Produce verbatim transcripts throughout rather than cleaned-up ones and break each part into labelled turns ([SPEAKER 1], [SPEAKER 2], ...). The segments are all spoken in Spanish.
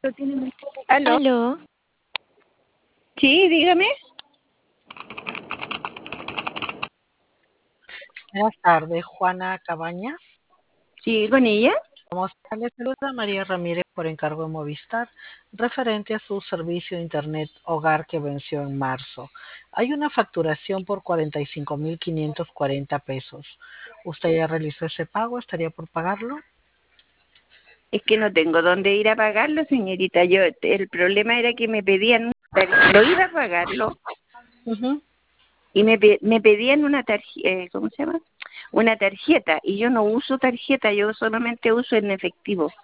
[SPEAKER 1] ¿Aló?
[SPEAKER 2] Aló,
[SPEAKER 1] Sí, dígame.
[SPEAKER 3] Buenas tardes, Juana Cabañas.
[SPEAKER 1] Sí, con ella.
[SPEAKER 3] ¿Cómo está? Le saluda María Ramírez por encargo de Movistar, referente a su servicio de Internet Hogar que venció en marzo. Hay una facturación por cuarenta y cinco mil quinientos cuarenta pesos. ¿Usted ya realizó ese pago? ¿Estaría por pagarlo?
[SPEAKER 1] Es que no tengo dónde ir a pagarlo, señorita. Yo, el problema era que me pedían, un tar- lo iba a pagarlo
[SPEAKER 3] Ujú.
[SPEAKER 1] y me, pe- me pedían una tarjeta, ¿cómo se llama? Una tarjeta y yo no uso tarjeta, yo solamente uso en efectivo.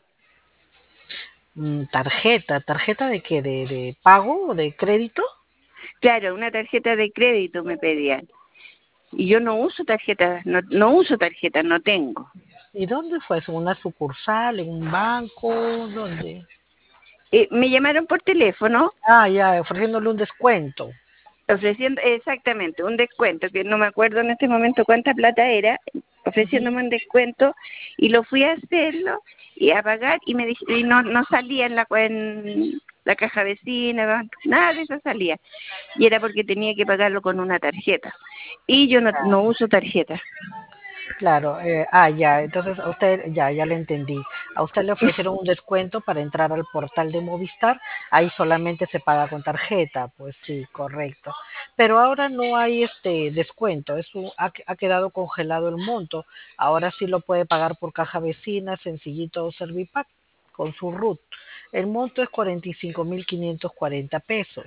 [SPEAKER 3] Mm, tarjeta, ¿tarjeta de qué? ¿De, de pago o de crédito?
[SPEAKER 1] Claro, una tarjeta de crédito me pedían y yo no uso tarjeta, no, no uso tarjeta, no tengo.
[SPEAKER 3] ¿Y dónde fue eso? ¿En una sucursal? ¿En un banco? ¿Dónde?
[SPEAKER 1] Eh, me llamaron por teléfono
[SPEAKER 3] Ah, ya, ofreciéndole un descuento.
[SPEAKER 1] ofreciendo exactamente un descuento, que no me acuerdo en este momento cuánta plata era,
[SPEAKER 3] Ujú.
[SPEAKER 1] ofreciéndome un descuento y lo fui a hacerlo y a pagar y me dij- y no no salía en la cue- en la caja vecina, nada de eso salía y era porque tenía que pagarlo con una tarjeta y yo no, no uso tarjeta.
[SPEAKER 3] Claro, eh, ah, ya, entonces a usted, ya, ya le entendí. A usted le ofrecieron un descuento para entrar al portal de Movistar, ahí solamente se paga con tarjeta, pues sí, correcto. Pero ahora no hay este descuento, es un- ha, ha quedado congelado el monto. Ahora sí lo puede pagar por caja vecina, sencillito o Servipack, con su R U T. El monto es cuarenta y cinco mil quinientos cuarenta pesos.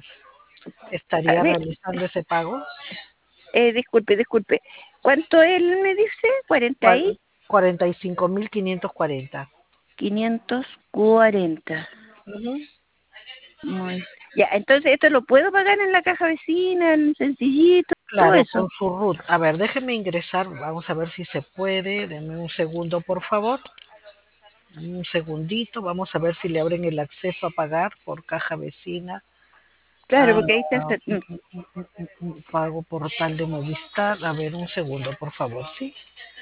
[SPEAKER 1] A
[SPEAKER 3] ¿Estaría
[SPEAKER 1] mí,
[SPEAKER 3] realizando ese pago?
[SPEAKER 1] eh, disculpe, disculpe, ¿cuánto él me dice? Cuarenta y
[SPEAKER 3] Cuarenta y cinco mil quinientos cuarenta.
[SPEAKER 1] quinientos cuarenta.
[SPEAKER 3] Ujú.
[SPEAKER 1] Muy. Ya, entonces esto lo puedo pagar en la caja vecina, en sencillito, todo
[SPEAKER 3] Claro,
[SPEAKER 1] eso.
[SPEAKER 3] con su R U T. A ver, déjeme ingresar, vamos a ver si se puede. Deme un segundo, por favor. Deme un segundito, vamos a ver si le abren el acceso a pagar por caja vecina.
[SPEAKER 1] Claro,
[SPEAKER 3] Ah,
[SPEAKER 1] porque ahí está.
[SPEAKER 3] mm,
[SPEAKER 1] esta- mm,
[SPEAKER 3] mm, mm, mm, mm, pago portal de Movistar. A ver, un segundo, por favor, ¿sí?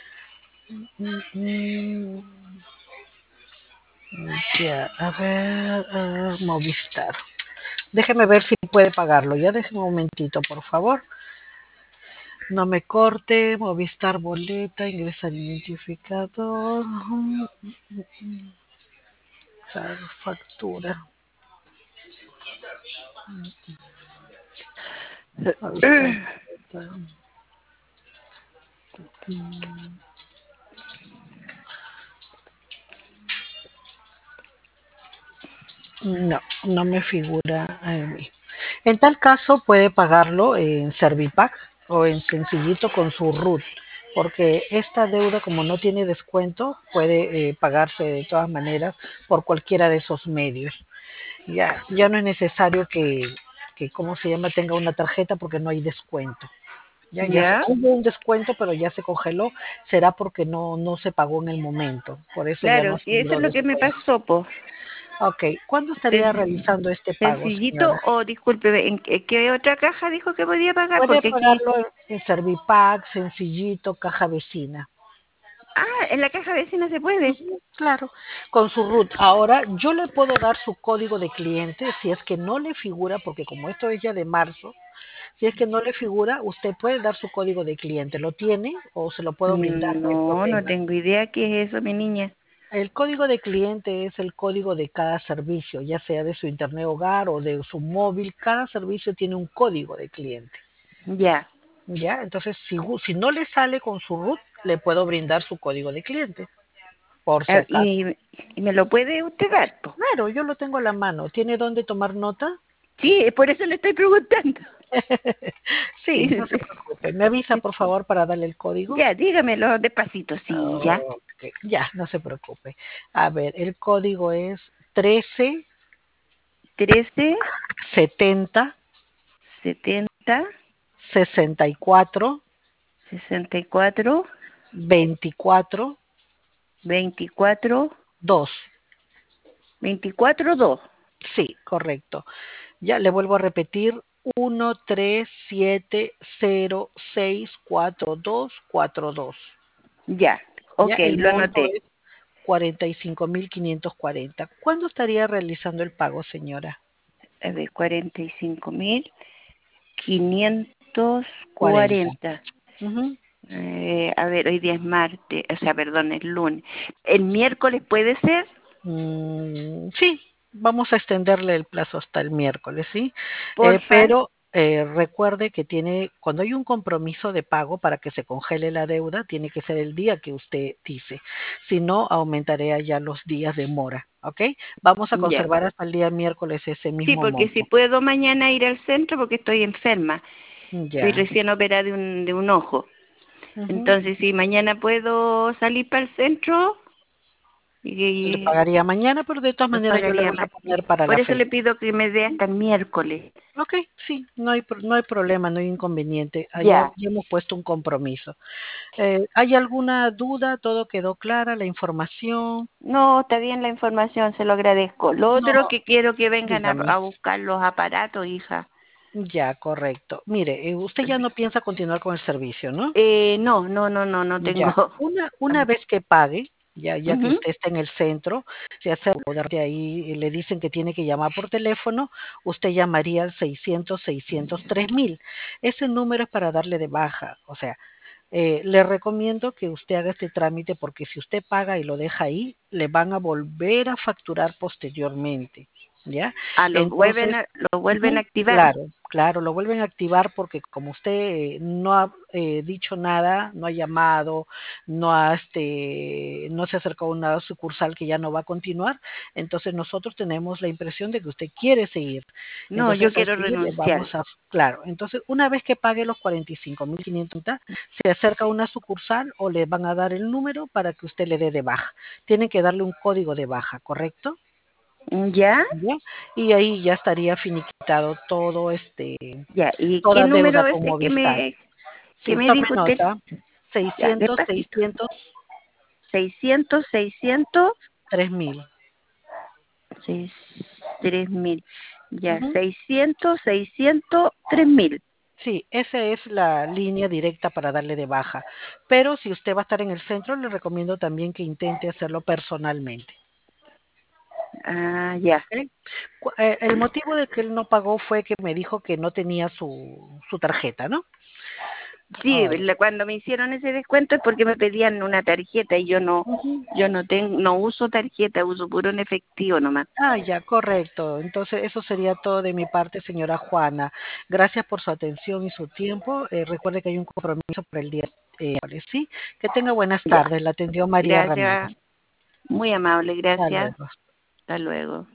[SPEAKER 3] Mm, mm, Ya, a ver, ah, Movistar. Déjeme ver si puede pagarlo. Ya déjeme un momentito, por favor. No me corte, Movistar boleta, ingresar identificador, ujú, claro, factura, Movistar boleta. No, no me figura a mí. En tal caso puede pagarlo en Servipack o en sencillito con su R U T, porque esta deuda como no tiene descuento puede eh, pagarse de todas maneras por cualquiera de esos medios. Ya, ya no es necesario que, que, ¿cómo se llama?, tenga una tarjeta porque no hay descuento. Ya, ya se,
[SPEAKER 1] Ya,
[SPEAKER 3] hubo un descuento, pero ya se congeló. Será porque no, no se pagó en el momento. Por eso ya no
[SPEAKER 1] claro, sí, eso
[SPEAKER 3] figuró
[SPEAKER 1] es lo que me
[SPEAKER 3] descuento.
[SPEAKER 1] pasó, pues.
[SPEAKER 3] Ok, ¿cuándo estaría
[SPEAKER 1] Sen-
[SPEAKER 3] realizando este pago,
[SPEAKER 1] sencillito,
[SPEAKER 3] señora?
[SPEAKER 1] o disculpe, ¿en qué, qué otra caja dijo que podía pagar?
[SPEAKER 3] Puede
[SPEAKER 1] Porque aquí.
[SPEAKER 3] pagarlo en en Servipack, sencillito, caja vecina.
[SPEAKER 1] Ah, en la caja vecina se puede.
[SPEAKER 3] Ujú, claro, con su R U T. Ahora, yo le puedo dar su código de cliente si es que no le figura, porque como esto es ya de marzo, si es que no le figura, usted puede dar su código de cliente. ¿Lo tiene o se lo puedo brindar?
[SPEAKER 1] Mm,
[SPEAKER 3] No hay
[SPEAKER 1] No, no
[SPEAKER 3] problema.
[SPEAKER 1] tengo idea qué es eso, mi niña.
[SPEAKER 3] El código de cliente es el código de cada servicio, ya sea de su internet hogar o de su móvil. Cada servicio tiene un código de cliente.
[SPEAKER 1] Ya.
[SPEAKER 3] ¿Ya? Entonces, si, gu- si no le sale con su R U T, le puedo brindar su código de cliente, por si
[SPEAKER 1] Ah,
[SPEAKER 3] acaso.
[SPEAKER 1] y, y me lo puede usted dar, po.
[SPEAKER 3] Claro, yo lo tengo a la mano. ¿Tiene dónde tomar nota?
[SPEAKER 1] Sí, es por eso le estoy preguntando. Sí,
[SPEAKER 3] Sí, no se preocupe. Me avisa,
[SPEAKER 1] sí.
[SPEAKER 3] por favor, para darle el código.
[SPEAKER 1] Ya, dígamelo despacito, sí, ya.
[SPEAKER 3] Ok, ya, no se preocupe. A ver, el código es trece
[SPEAKER 1] Trece,
[SPEAKER 3] setenta
[SPEAKER 1] setenta,
[SPEAKER 3] sesenta y cuatro
[SPEAKER 1] sesenta y cuatro,
[SPEAKER 3] veinticuatro
[SPEAKER 1] veinticuatro,
[SPEAKER 3] dos.
[SPEAKER 1] veinticuatro, dos.
[SPEAKER 3] Sí, correcto. Ya le vuelvo a repetir, uno tres siete cero seis cuatro dos cuatro dos.
[SPEAKER 1] Ya,
[SPEAKER 3] Ya
[SPEAKER 1] ok,
[SPEAKER 3] el
[SPEAKER 1] lo
[SPEAKER 3] monto
[SPEAKER 1] anoté.
[SPEAKER 3] es cuarenta y cinco mil quinientos cuarenta. ¿Cuándo estaría realizando el pago, señora?
[SPEAKER 1] A ver, cuarenta y cinco mil quinientos
[SPEAKER 3] cuarenta.
[SPEAKER 1] cuarenta.
[SPEAKER 3] Ujú.
[SPEAKER 1] Eh, a ver, hoy día es martes, o sea, perdón, es lunes. ¿El miércoles puede ser?
[SPEAKER 3] Mm, sí, vamos a extenderle el plazo hasta el miércoles, ¿sí? Eh,
[SPEAKER 1] Porfa.
[SPEAKER 3] pero eh, recuerde que tiene, cuando hay un compromiso de pago para que se congele la deuda, tiene que ser el día que usted dice. Si no, aumentaré ya los días de mora, ¿ok? Vamos a
[SPEAKER 1] Ya.
[SPEAKER 3] conservar hasta el día miércoles ese
[SPEAKER 1] Sí,
[SPEAKER 3] mismo
[SPEAKER 1] porque si
[SPEAKER 3] monto.
[SPEAKER 1] puedo mañana ir al centro porque estoy enferma. Estoy
[SPEAKER 3] Ya.
[SPEAKER 1] recién operada de un, de un ojo.
[SPEAKER 3] Ujú.
[SPEAKER 1] Entonces, si mañana puedo salir para el centro, y,
[SPEAKER 3] Le
[SPEAKER 1] y
[SPEAKER 3] pagaría mañana, pero de todas
[SPEAKER 1] lo
[SPEAKER 3] maneras yo le
[SPEAKER 1] pagaría
[SPEAKER 3] voy a
[SPEAKER 1] más.
[SPEAKER 3] poner para la
[SPEAKER 1] Por eso le
[SPEAKER 3] fecha.
[SPEAKER 1] pido que me dé hasta el miércoles.
[SPEAKER 3] Ok, sí, no hay, pro- no hay problema, no hay inconveniente. Allá
[SPEAKER 1] Ya.
[SPEAKER 3] ya hemos puesto un compromiso. Eh, ¿hay alguna duda? ¿Todo quedó clara? ¿La información?
[SPEAKER 1] No, está bien la información, se lo agradezco. Lo
[SPEAKER 3] No,
[SPEAKER 1] otro que quiero que vengan a,
[SPEAKER 3] dígame.
[SPEAKER 1] a buscar los aparatos, hija.
[SPEAKER 3] Ya, correcto. Mire, eh, usted ya no piensa continuar con el servicio, ¿no?
[SPEAKER 1] Eh, no, no, no, no, no tengo.
[SPEAKER 3] Ya, una, una vez que pague, ya, ya que
[SPEAKER 1] Ujú.
[SPEAKER 3] usted está en el centro, se hace de ahí, y le dicen que tiene que llamar por teléfono, usted llamaría al seiscientos, seiscientos, tres mil. Ese número es para darle de baja, o sea, Eh, le recomiendo que usted haga este trámite porque si usted paga y lo deja ahí, le van a volver a facturar posteriormente, ¿ya?
[SPEAKER 1] Ah, lo vuelven
[SPEAKER 3] Entonces,
[SPEAKER 1] a, lo vuelven a
[SPEAKER 3] ujú,
[SPEAKER 1] activar.
[SPEAKER 3] claro, claro, lo vuelven a activar porque como usted eh, no ha eh, dicho nada, no ha llamado, no ha este, no se acercó a una sucursal que ya no va a continuar, entonces nosotros tenemos la impresión de que usted quiere seguir.
[SPEAKER 1] No,
[SPEAKER 3] Entonces,
[SPEAKER 1] yo
[SPEAKER 3] al
[SPEAKER 1] quiero
[SPEAKER 3] seguir le
[SPEAKER 1] renunciar.
[SPEAKER 3] vamos a, claro, entonces una vez que pague los cuarenta y cinco mil quinientos, se acerca a una sucursal o le van a dar el número para que usted le dé de baja. Tienen que darle un código de baja, ¿correcto?
[SPEAKER 1] ¿Ya?
[SPEAKER 3] ¿Ya? Y ahí ya estaría finiquitado todo este,
[SPEAKER 1] Ya. ¿Y qué
[SPEAKER 3] toda deuda
[SPEAKER 1] número
[SPEAKER 3] con
[SPEAKER 1] ese que
[SPEAKER 3] Movistar.
[SPEAKER 1] me, que
[SPEAKER 3] Sí,
[SPEAKER 1] me
[SPEAKER 3] tome
[SPEAKER 1] dijo usted?
[SPEAKER 3] nota.
[SPEAKER 1] Ya,
[SPEAKER 3] seiscientos,
[SPEAKER 1] despacito.
[SPEAKER 3] seiscientos,
[SPEAKER 1] Seiscientos, seiscientos,
[SPEAKER 3] tres mil.
[SPEAKER 1] seis, tres mil. Ya,
[SPEAKER 3] Ujú.
[SPEAKER 1] seiscientos, seiscientos, tres mil.
[SPEAKER 3] Sí, esa es la línea directa para darle de baja. Pero si usted va a estar en el centro, le recomiendo también que intente hacerlo personalmente.
[SPEAKER 1] Ah, ya.
[SPEAKER 3] ¿Ok? Cu- eh, El motivo de que él no pagó fue que me dijo que no tenía su, su tarjeta, ¿no?
[SPEAKER 1] Sí,
[SPEAKER 3] Ahora.
[SPEAKER 1] la- cuando me hicieron ese descuento es porque me pedían una tarjeta y yo no,
[SPEAKER 3] Ujú.
[SPEAKER 1] yo no tengo, no uso tarjeta, uso puro en efectivo nomás.
[SPEAKER 3] Ah, ya, correcto. Entonces, eso sería todo de mi parte, señora Juana. Gracias por su atención y su tiempo. Eh, recuerde que hay un compromiso por el día. Eh, sí, que tenga buenas
[SPEAKER 1] Ya,
[SPEAKER 3] tardes. La atendió María Ramírez.
[SPEAKER 1] gracias, muy amable,
[SPEAKER 3] Hasta
[SPEAKER 1] gracias.
[SPEAKER 3] luego.
[SPEAKER 1] Hasta luego.